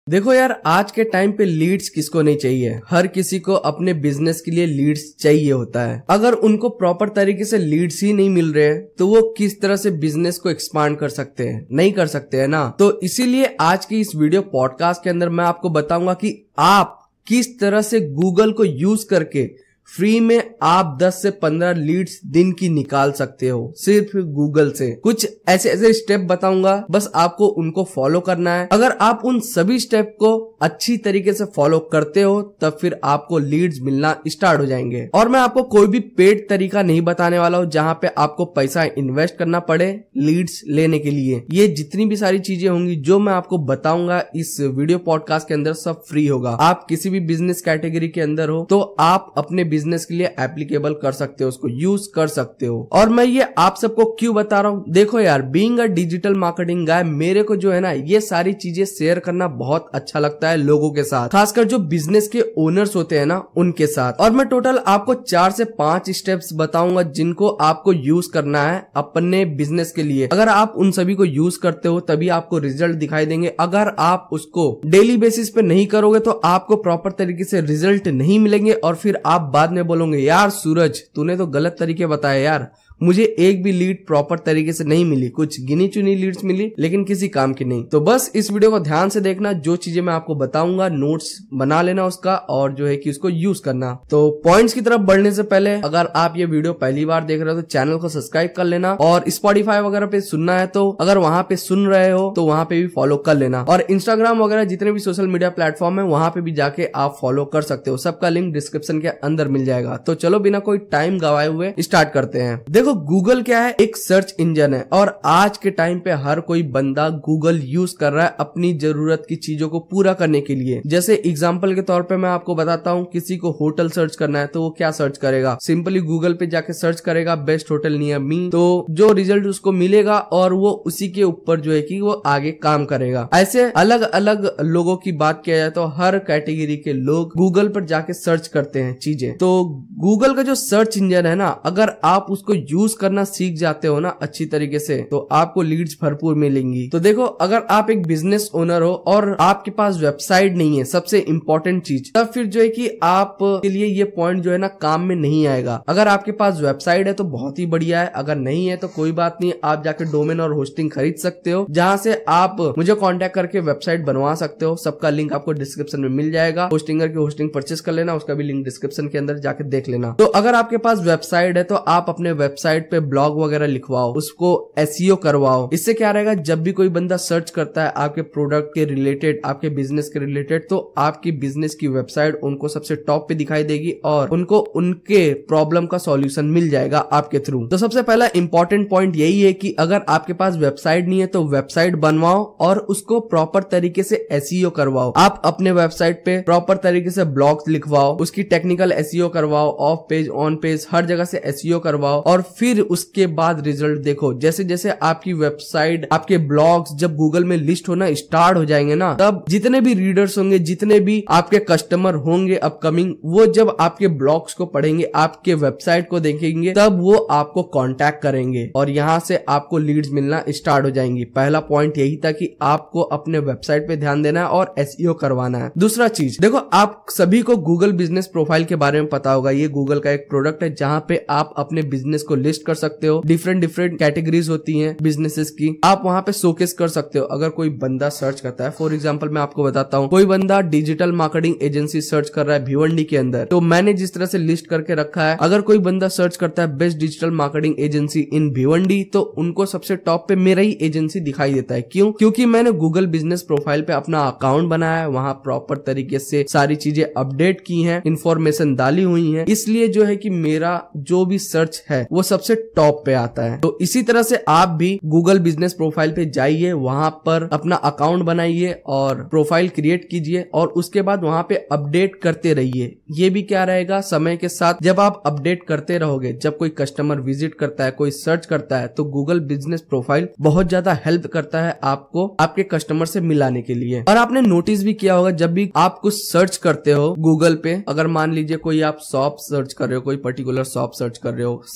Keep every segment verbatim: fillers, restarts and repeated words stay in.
देखो यार, आज के टाइम पे लीड्स किसको नहीं चाहिए। हर किसी को अपने बिजनेस के लिए लीड्स चाहिए होता है। अगर उनको प्रॉपर तरीके से लीड्स ही नहीं मिल रहे हैं तो वो किस तरह से बिजनेस को एक्सपांड कर सकते हैं, नहीं कर सकते हैं ना। तो इसीलिए आज की इस वीडियो पॉडकास्ट के अंदर मैं आपको बताऊंगा कि आप किस तरह से गूगल को यूज करके फ्री में आप दस से पंद्रह लीड्स दिन की निकाल सकते हो सिर्फ गूगल से। कुछ ऐसे ऐसे स्टेप बताऊंगा, बस आपको उनको फॉलो करना है। अगर आप उन सभी स्टेप को अच्छी तरीके से फॉलो करते हो तब फिर आपको लीड्स मिलना स्टार्ट हो जाएंगे। और मैं आपको कोई भी पेड तरीका नहीं बताने वाला हूं जहां पे आपको पैसा इन्वेस्ट करना पड़े लीड्स लेने के लिए। ये जितनी भी सारी चीजें होंगी जो मैं आपको बताऊंगा इस वीडियो पॉडकास्ट के अंदर सब फ्री होगा। आप किसी भी बिजनेस कैटेगरी के अंदर हो तो आप अपने बिजनेस के लिए एप्लीकेबल कर सकते हो, उसको यूज कर सकते हो। और मैं ये आप सबको क्यों बता रहा हूं, देखो यार, being a digital marketing guy, मेरे को जो है ना ये सारी चीजें शेयर करना बहुत अच्छा लगता है लोगों के साथ, खासकर जो बिजनेस के ओनर्स होते हैं ना उनके साथ। और मैं टोटल आपको चार से पांच स्टेप्स बताऊंगा जिनको आपको यूज करना है अपने बिजनेस के लिए। अगर आप उन सभी को यूज करते हो तभी आपको रिजल्ट दिखाई देंगे। अगर आप उसको डेली बेसिस पे नहीं करोगे तो आपको प्रॉपर तरीके से रिजल्ट नहीं मिलेंगे और फिर आप बाद में बोलोगे यार सूरज तूने तो गलत तरीके बताए यार, मुझे एक भी लीड प्रॉपर तरीके से नहीं मिली, कुछ गिनी चुनी लीड्स मिली लेकिन किसी काम की नहीं। तो बस इस वीडियो को ध्यान से देखना, जो चीजें मैं आपको बताऊंगा नोट्स बना लेना उसका और जो है कि उसको यूज करना। तो पॉइंट्स की तरफ बढ़ने से पहले अगर आप ये वीडियो पहली बार देख रहे हो तो चैनल को सब्सक्राइब कर लेना। और स्पॉटिफाई वगैरह पे सुनना है तो अगर वहां पे सुन रहे हो तो वहां पे भी फॉलो कर लेना। और इंस्टाग्राम वगैरह जितने भी सोशल मीडिया प्लेटफॉर्म है वहां पे भी जाके आप फॉलो कर सकते हो, सबका लिंक डिस्क्रिप्शन के अंदर मिल जाएगा। तो चलो बिना कोई टाइम गवाए हुए स्टार्ट करते हैं। देखो गूगल क्या है, एक सर्च इंजन है और आज के टाइम पे हर कोई बंदा गूगल यूज कर रहा है अपनी जरूरत की चीजों को पूरा करने के लिए। जैसे एग्जांपल के तौर पे मैं आपको बताता हूँ, किसी को होटल सर्च करना है तो वो क्या सर्च करेगा, सिंपली गूगल पे जाके सर्च करेगा बेस्ट होटल नियर मी, तो जो रिजल्ट उसको मिलेगा और वो उसी के ऊपर जो है कि वो आगे काम करेगा। ऐसे अलग अलग लोगों की बात किया जाए तो हर कैटेगरी के लोग गूगल पर जाके सर्च करते हैं चीजें। तो गूगल का जो सर्च इंजन है ना, अगर आप उसको यूज करना सीख जाते हो ना अच्छी तरीके से तो आपको लीड्स भरपूर मिलेंगी। तो देखो, अगर आप एक बिजनेस ओनर हो और आपके पास वेबसाइट नहीं है, सबसे इंपॉर्टेंट चीज, तब फिर जो है कि आप के लिए ये पॉइंट जो है ना काम में नहीं आएगा। अगर आपके पास वेबसाइट है तो बहुत ही बढ़िया है, अगर नहीं है तो कोई बात नहीं, आप जाके डोमेन और होस्टिंग खरीद सकते हो जहां से आप मुझे कॉन्टेक्ट करके वेबसाइट बनवा सकते हो। सबका लिंक आपको डिस्क्रिप्शन में मिल जाएगा। होस्टिंगर की होस्टिंग परचेस कर लेना, उसका भी लिंक डिस्क्रिप्शन के अंदर जाके देख लेना। तो अगर आपके पास वेबसाइट है तो आप अपने वेबसाइट पे ब्लॉग वगैरह लिखवाओ, उसको एसईओ करवाओ। इससे क्या रहेगा, जब भी कोई बंदा सर्च करता है आपके प्रोडक्ट के रिलेटेड, आपके बिजनेस के रिलेटेड, तो आपकी बिजनेस की वेबसाइट उनको सबसे टॉप पे दिखाई देगी और उनको उनके प्रॉब्लम का सॉल्यूशन मिल जाएगा आपके थ्रू। तो सबसे पहला इंपॉर्टेंट पॉइंट यही है कि अगर आपके पास वेबसाइट नहीं है तो वेबसाइट बनवाओ और उसको प्रॉपर तरीके से एसईओ करवाओ। आप अपने वेबसाइट पे प्रॉपर तरीके से ब्लॉग्स लिखवाओ, उसकी टेक्निकल एसईओ करवाओ, ऑफ पेज ऑन पेज हर जगह से एसईओ करवाओ और फिर उसके बाद रिजल्ट देखो। जैसे जैसे आपकी वेबसाइट, आपके ब्लॉग्स जब गूगल में लिस्ट होना स्टार्ट हो जाएंगे ना, तब जितने भी रीडर्स होंगे, जितने भी आपके कस्टमर होंगे अपकमिंग, वो जब आपके ब्लॉग्स को पढ़ेंगे, आपके वेबसाइट को देखेंगे, तब वो आपको कांटेक्ट करेंगे और यहां से आपको लीड्स मिलना स्टार्ट हो जाएंगी। पहला पॉइंट यही था कि आपको अपने वेबसाइट पे ध्यान देना है और एसईओ करवाना है। दूसरा चीज देखो, आप सभी को गूगल बिजनेस प्रोफाइल के बारे में पता होगा। ये गूगल का एक प्रोडक्ट है जहां पे आप अपने बिजनेस को लिस्ट कर सकते हो। डिफरेंट डिफरेंट कैटेगरीज होती हैं बिजनेसेस की, आप वहां पे शोकेस कर सकते हो। अगर कोई बंदा सर्च करता है, फॉर एग्जांपल मैं आपको बताता हूँ, कोई बंदा डिजिटल मार्केटिंग एजेंसी सर्च कर रहा है भिवंडी के अंदर, तो मैंने जिस तरह से लिस्ट करके रखा है, अगर कोई बंदा सर्च करता है best digital marketing agency in Bhiwandi, तो उनको सबसे टॉप पे मेरा ही एजेंसी दिखाई देता है। क्यों? क्योंकि मैंने गूगल बिजनेस प्रोफाइल पे अपना अकाउंट बनाया है, वहां प्रॉपर तरीके से सारी चीजें अपडेट की हैं, इंफॉर्मेशन डाली हुई है, इसलिए जो है कि मेरा जो भी सर्च है वो सबसे टॉप पे आता है। तो इसी तरह से आप भी गूगल बिजनेस प्रोफाइल पे जाइए, वहां पर अपना अकाउंट बनाइए और प्रोफाइल क्रिएट कीजिए और उसके बाद वहां पे अपडेट करते रहिए। ये भी क्या रहेगा, समय के साथ जब आप अपडेट करते रहोगे, जब कोई कस्टमर विजिट करता है, कोई सर्च करता है, तो गूगल बिजनेस प्रोफाइल बहुत ज्यादा हेल्प करता है आपको आपके कस्टमर से मिलाने के लिए। और आपने नोटिस भी किया होगा, जब भी आप कुछ सर्च करते हो गूगल पे, अगर मान लीजिए कोई आप शॉप सर्च कर रहे हो, कोई पर्टिकुलर शॉप सर्च कर रहे हो, सैलून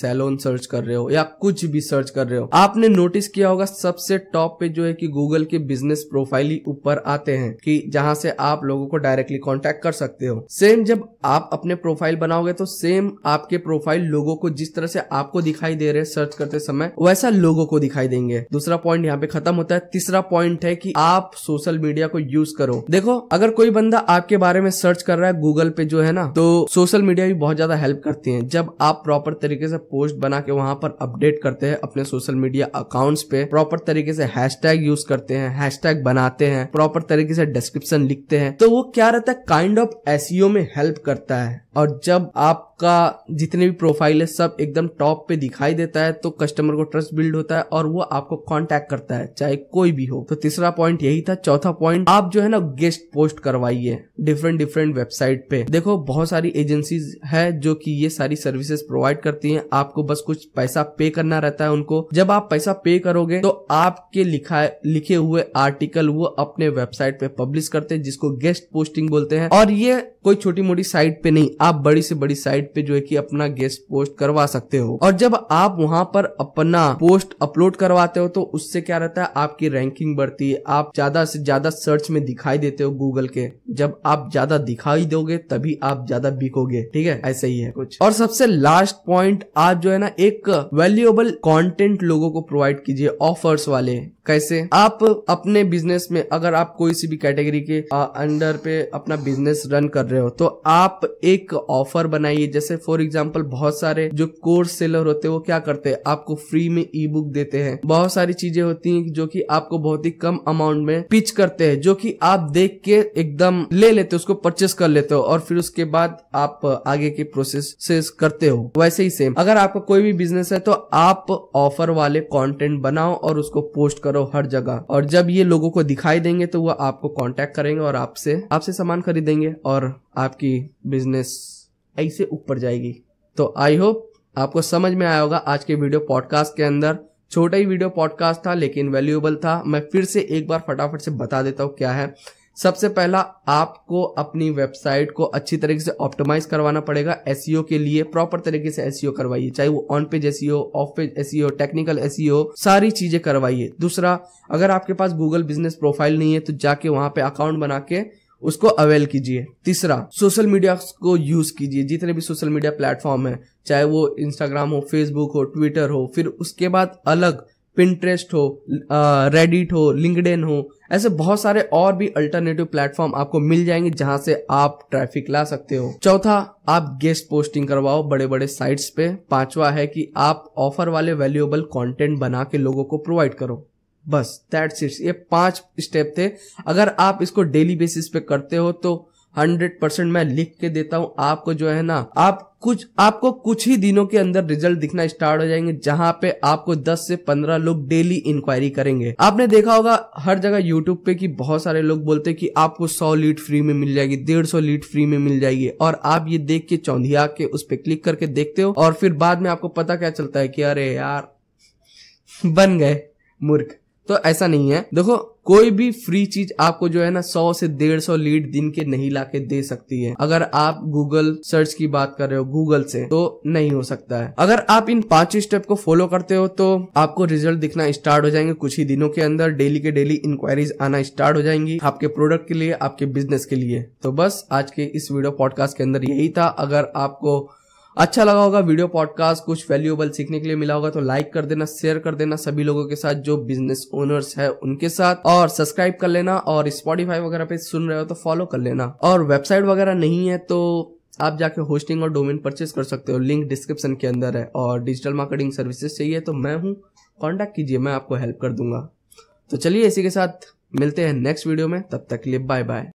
सर्च कर रहे हो या कुछ भी सर्च कर रहे हो, आपने नोटिस किया होगा सबसे टॉप पे जो है कि गूगल के बिजनेस प्रोफाइल ही ऊपर आते हैं कि जहां से आप लोगों को डायरेक्टली कांटेक्ट कर सकते हो। सेम जब आप अपने प्रोफाइल बनाओगे तो सेम आपके प्रोफाइल लोगों को जिस तरह से आपको दिखाई दे रहे हैं सर्च करते समय, वैसा लोगों को दिखाई देंगे। दूसरा पॉइंट यहाँ पे खत्म होता है। तीसरा पॉइंट है कि आप सोशल मीडिया को यूज करो। देखो, अगर कोई बंदा आपके बारे में सर्च कर रहा है गूगल पे जो है ना, तो सोशल मीडिया भी बहुत ज्यादा हेल्प करती है। जब आप प्रॉपर तरीके से पोस्ट बना के वहां पर अपडेट करते हैं अपने सोशल मीडिया अकाउंट्स पे, प्रॉपर तरीके से हैशटैग यूज करते हैं, हैशटैग बनाते हैं, प्रॉपर तरीके से डिस्क्रिप्शन लिखते हैं, तो वो क्या रहता है, काइंड ऑफ एसईओ में हेल्प करता है। और जब आपका जितने भी प्रोफाइल है सब एकदम टॉप पे दिखाई देता है तो कस्टमर को ट्रस्ट बिल्ड होता है और वो आपको कांटेक्ट करता है, चाहे कोई भी हो। तो तीसरा पॉइंट यही था। चौथा पॉइंट, आप जो है ना गेस्ट पोस्ट करवाइए डिफरेंट डिफरेंट वेबसाइट पे। देखो, बहुत सारी एजेंसीज है जो कि ये सारी सर्विसेज प्रोवाइड करती हैं, आपको बस कुछ पैसा पे करना रहता है उनको। जब आप पैसा पे करोगे तो आपके लिखा लिखे हुए आर्टिकल वो अपने वेबसाइट पे पब्लिश करते हैं, जिसको गेस्ट पोस्टिंग बोलते हैं। और ये कोई छोटी मोटी साइट पे नहीं, आप बड़ी से बड़ी साइट पे जो है कि अपना गेस्ट पोस्ट करवा सकते हो। और जब आप वहां पर अपना पोस्ट अपलोड करवाते हो तो उससे क्या रहता है, आपकी रैंकिंग बढ़ती है, आप ज्यादा से ज्यादा सर्च में दिखाई देते हो गूगल के। जब आप ज्यादा दिखाई दोगे तभी आप ज्यादा बिकोगे, ठीक है, ऐसे ही है कुछ। और सबसे लास्ट पॉइंट, आप जो है ना एक वैल्यूएबल कंटेंट लोगों को प्रोवाइड कीजिए, ऑफर्स वाले। कैसे? आप अपने बिजनेस में अगर आप कोई सी भी कैटेगरी के अंडर पे अपना बिजनेस रन कर रहे हो तो आप एक ऑफर बनाइए। जैसे फॉर एग्जांपल बहुत सारे जो कोर्स सेलर होते हैं वो क्या करते हैं, आपको फ्री में ई बुक देते हैं, बहुत सारी चीजें होती हैं जो कि आपको बहुत ही कम अमाउंट में पिच करते हैं, जो कि आप देख के एकदम ले लेते हो, उसको परचेस कर लेते हो और फिर उसके बाद आप आगे के प्रोसेस करते हो। वैसे ही सेम अगर आपका कोई भी बिजनेस है तो आप ऑफर वाले कंटेंट बनाओ और उसको पोस्ट करो हर जगह। और जब ये लोगों को दिखाई देंगे तो वो आपको कांटेक्ट करेंगे और आपसे आपसे सामान खरीदेंगे और आपकी बिजनेस ऐसे ऊपर जाएगी। तो आई होप आपको समझ में आया होगा आज के वीडियो पॉडकास्ट के अंदर। छोटा ही वीडियो पॉडकास्ट था लेकिन वैल्यूएबल था। मैं फिर से एक बार फटाफट से बता देता हूँ क्या है। सबसे पहला, आपको अपनी वेबसाइट को अच्छी तरीके से ऑप्टिमाइज करवाना पड़ेगा। एसईओ के लिए प्रॉपर तरीके से एसईओ करवाइए, चाहे वो on page SEO, off page SEO, technical SEO, सारी चीजें करवाइए। दूसरा, अगर आपके पास गूगल बिजनेस प्रोफाइल नहीं है तो जाके वहां पे अकाउंट बना के उसको अवेल कीजिए। तीसरा, सोशल मीडिया को यूज कीजिए, जितने भी सोशल मीडिया प्लेटफॉर्म है, चाहे वो इंस्टाग्राम हो, फेसबुक हो, ट्विटर हो, फिर उसके बाद अलग पिंटरेस्ट हो, रेडिट हो, लिंक्डइन हो, ऐसे बहुत सारे और भी अल्टरनेटिव प्लेटफॉर्म आपको मिल जाएंगे जहां से आप ट्रैफिक ला सकते हो। चौथा, आप गेस्ट पोस्टिंग करवाओ बड़े बड़े साइट्स पे। पांचवा है कि आप ऑफर वाले वैल्यूएबल कंटेंट बना के लोगों को प्रोवाइड करो। बस दैट्स इट। ये पांच स्टेप थे। अगर आप इसको डेली बेसिस पे करते हो तो हंड्रेड परसेंट मैं लिख के देता हूं आपको जो है ना, आप कुछ आपको कुछ ही दिनों के अंदर रिजल्ट दिखना स्टार्ट हो जाएंगे, जहां पे आपको दस से पंद्रह लोग डेली इंक्वायरी करेंगे। आपने देखा होगा हर जगह यूट्यूब पे कि बहुत सारे लोग बोलते हैं कि आपको सौ लीड फ्री में मिल जाएगी, डेढ़ सौ लीड फ्री में मिल जाएगी, और आप ये देख के चौंधिया के उस पे क्लिक करके देखते हो और फिर बाद में आपको पता क्या चलता है कि अरे यार बन गए मूर्ख। तो ऐसा नहीं है। देखो, कोई भी फ्री चीज आपको जो है ना सौ से डेढ़ सौ लीड दिन के नहीं लाके दे सकती है। अगर आप गूगल सर्च की बात कर रहे हो गूगल से तो नहीं हो सकता है। अगर आप इन पांच स्टेप को फॉलो करते हो तो आपको रिजल्ट दिखना स्टार्ट हो जाएंगे कुछ ही दिनों के अंदर। डेली के डेली इंक्वायरीज आना स्टार्ट हो जाएंगी आपके प्रोडक्ट के लिए, आपके बिजनेस के लिए। तो बस आज के इस वीडियो पॉडकास्ट के अंदर यही था। अगर आपको अच्छा लगा होगा वीडियो पॉडकास्ट, कुछ वैल्यूएबल सीखने के लिए मिला होगा तो लाइक कर देना, शेयर कर देना सभी लोगों के साथ जो बिजनेस ओनर्स है उनके साथ, और सब्सक्राइब कर लेना। और स्पॉटिफाई वगैरह पे सुन रहे हो तो फॉलो कर लेना। और वेबसाइट वगैरह नहीं है तो आप जाके होस्टिंग और डोमेन परचेस कर सकते हो, लिंक डिस्क्रिप्शन के अंदर है। और डिजिटल मार्केटिंग सर्विसेज चाहिए तो मैं हूँ, कॉन्टैक्ट कीजिए, मैं आपको हेल्प कर दूंगा। तो चलिए इसी के साथ मिलते हैं नेक्स्ट वीडियो में, तब तक के लिए बाय बाय।